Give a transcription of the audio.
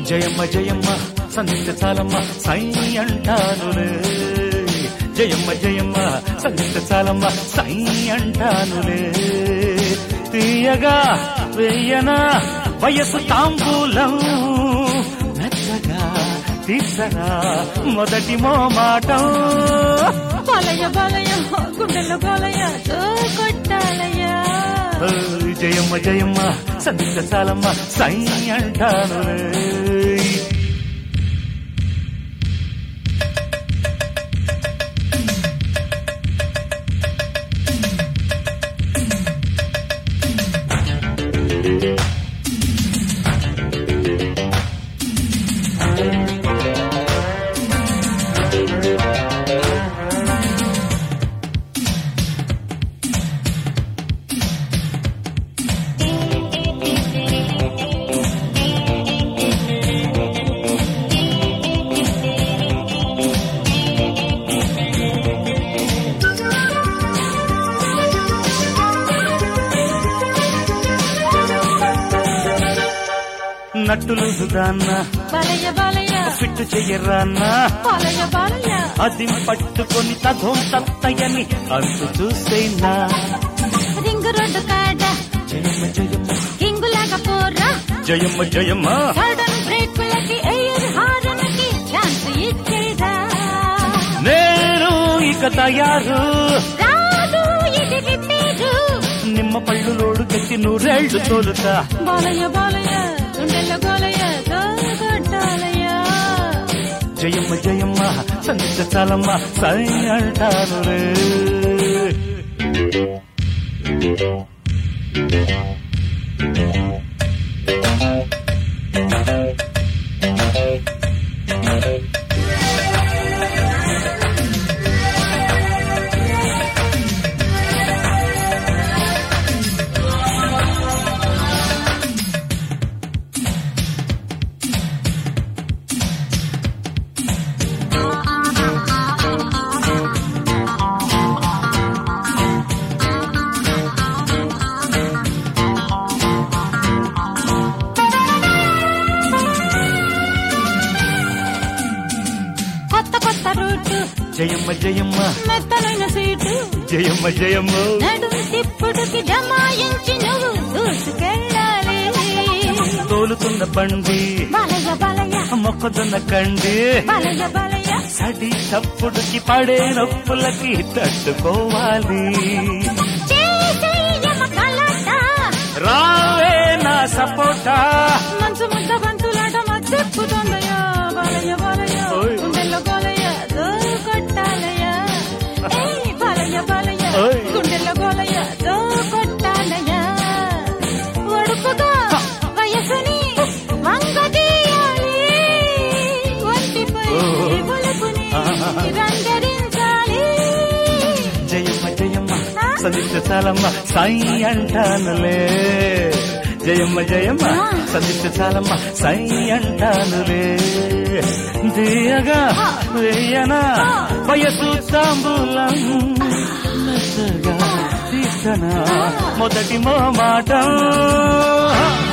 జయమ్మ జయమ్మ సంధించ చాలమ్మ సై అంటానులే జయమ్మ జయమ్మ సంధించ చాలమ్మ సై అంటానులే తీయగా వేయనా వయసు తాంబూలం మెత్తగా తీసరా మొదటి మోమాటం బాలయ్య బాలయ్య గుండెల్లో బాలయ్య కొట్టాలయ్య జయమ్మ జయమ్మ సంధించ చాలమ్మ సై అంటానులే నట్టులు సుదాన్న బాలయ్య బాలయ్య ఫిట్టు చెయ్యరాన్నా బాలయ్య బాలయ్య అది పట్టుకొని తధోం తత్తయని అంతు చూసేనా రింగు రోడ్డు కాడ జయమ్మ జయమ్మ హింగులాగా పోరా జయమ్మ జయమ్మ సడన్ బ్రేకులకి ఎయిర్ హారన్కి ఛాన్స్ ఇచ్చేదా నేను ఇక తయారు రాదు ఇది రిపేరు నిమ్మ పళ్ళు లోడు కట్టి నూరేళ్లు తోలుతా బాలయ్య బాలయ్య గుండెల్లో గోలయ్య కొట్టాలయ్య జయమ్మ జయమ్మ సంధించ చాలమ్మ సై అంటానులే జయమ్మ జయమ్మ మెత్తనైన సీటు జయమ్మ జయమ్మ నడుము తిప్పుడుకి జమాయించి నువ్వు దూసుకెళ్ళాలి తోలుతున్న బండి బాలయ్య బాలయ్య మొక్కజొన్న కండి బాలయ్య బాలయ్య సడి తప్పుడుకి పడే నొప్పులకి తట్టుకోవాలి చేసేయమ కలాట రావే నా సపోటా మంచు ముద్ద బంతులాట మద్దెక్కుతుందయ్యా బాలయ్య బాలయ్య ఓయ్. గుండెల్లో గోలయ్య కొట్టాలయ్య ఏయ్ బాలయ్య బాలయ్య ఓయ్. గుండెల్లో గోలయ్య కొట్టాలయ్య ఒడుపుగా వయసుని వంగదీయాలి ఒంటిపై ఓ. బొలుపుని ఆహా. రంగరించాలి జయమ్మ జయమ్మ సంధించ చాలమ్మ సై అంటానులే జయమ్మ జయమ్మ సంధించ చాలమ్మ సై అంటానులే దియగా వేయనా వయసు తాంబూలం మెత్తగా తీసనా మొదటి మోమాటం